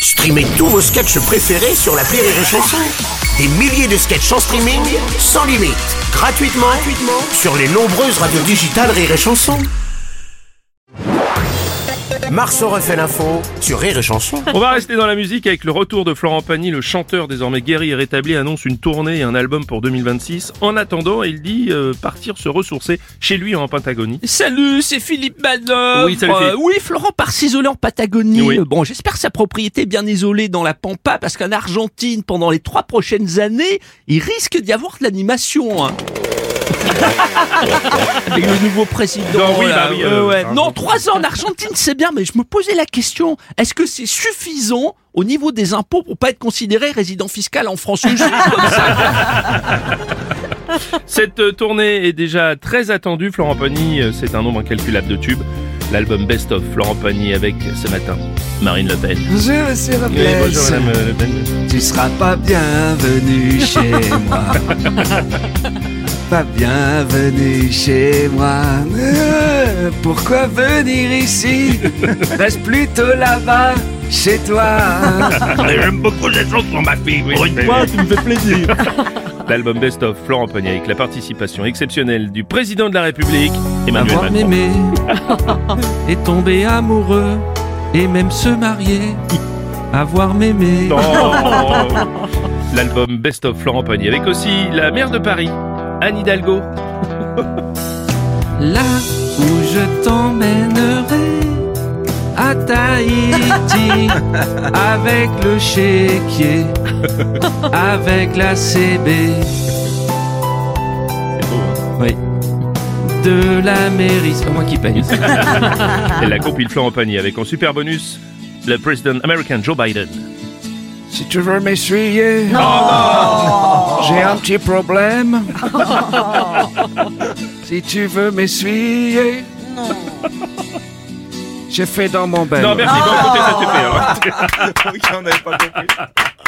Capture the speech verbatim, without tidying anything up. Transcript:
Streamez tous vos sketchs préférés sur l'appli Rire et Chanson. Des milliers de sketchs en streaming, sans limite, gratuitement, gratuitement sur les nombreuses radios digitales Rire et Chanson. Marceau refait l'info sur Rire et Chanson. On va rester dans la musique avec le retour de Florent Pagny. Le chanteur désormais guéri et rétabli annonce une tournée et un album pour deux mille vingt-six. En attendant, il dit euh, partir se ressourcer chez lui en Patagonie. Salut, c'est Philippe Manœuvre. Oui, salut Philippe. Euh, oui, Florent part s'isoler en Patagonie. Oui. Euh, Bon, j'espère que sa propriété est bien isolée dans la Pampa, parce qu'en Argentine, pendant les trois prochaines années, il risque d'y avoir de l'animation. Hein. Avec le nouveau président. Non, oui, là, bah oui, euh, euh, ouais. hein. Non, trois ans en Argentine, c'est bien, mais je me posais la question, est-ce que c'est suffisant au niveau des impôts pour pas être considéré résident fiscal en France? Juste comme ça. Cette euh, tournée est déjà très attendue. Florent Pagny, euh, c'est un nombre incalculable de tubes. L'album Best of Florent Pagny avec, ce matin, Marine Le Pen. Bonjour monsieur Oui, Robles, bonjour Madame euh, Le Pen. tu seras pas bienvenu chez moi. Pas bienvenu chez moi. Euh, Pourquoi venir ici? Reste plutôt là-bas, chez toi. J'aime beaucoup les chansons, ma fille. Pour une fois, tu me fais plaisir. L'album Best of Florent Pagny avec la participation exceptionnelle du président de la République, Emmanuel Avoir Macron. m'aimer et tomber amoureux et même se marier. Avoir m'aimer. Non. L'album Best of Florent Pagny avec aussi la maire de Paris, Anne Hidalgo. Là où je t'emmènerai, à Tahiti, avec le chéquier, avec la C B. C'est beau, hein. Oui. De la mairie, c'est pas moi qui paye. Et la compile Florent Pagny avec en super bonus le président américain Joe Biden. Si tu veux m'essuyer, j'ai un petit problème. Si tu veux m'essuyer, j'ai fait dans mon bain. Non, merci, bon, écoutez, ça suffit. Hein. On n'avait pas compris.